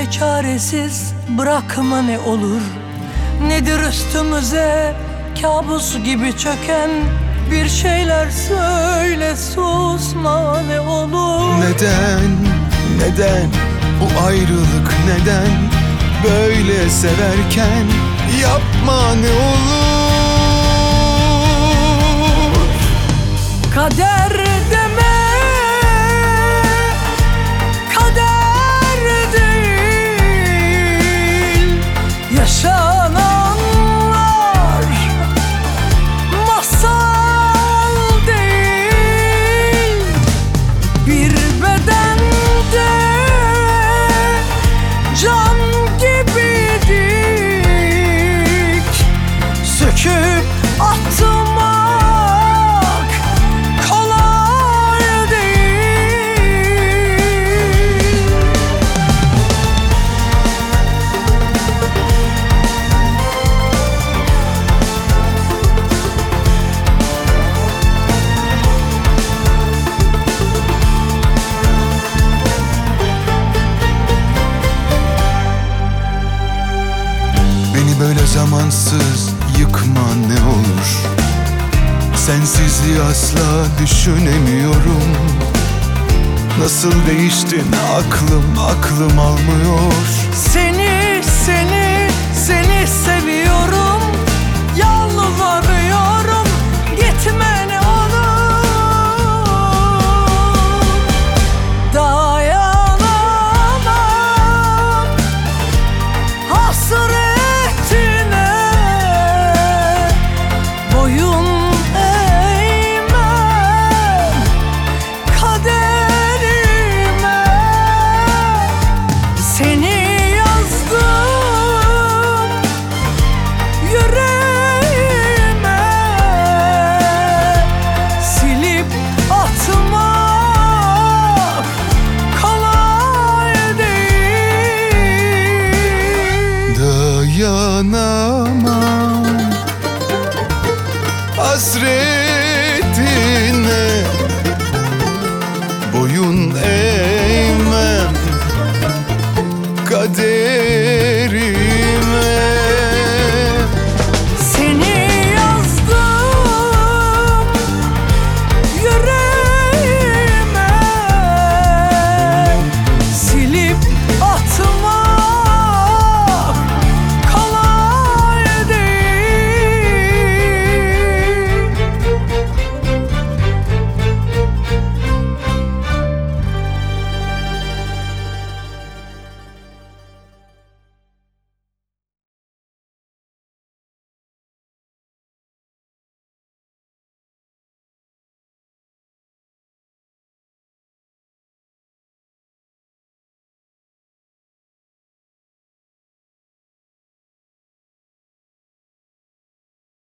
Böyle çaresiz bırakma ne olur. Nedir üstümüze kabus gibi çöken? Bir şeyler söyle, susma ne olur. Neden bu ayrılık, neden böyle severken yapma ne olur. Kader deme, kader değil. Yaşananlar masal değil. Bir bedende can gibiydik. Söküp atmak kolay değil. Beni böyle zamansız yıkma ne olur. Sensizliği asla düşünemiyorum. Nasıl değiştin aklım almıyor. Seni seviyorum.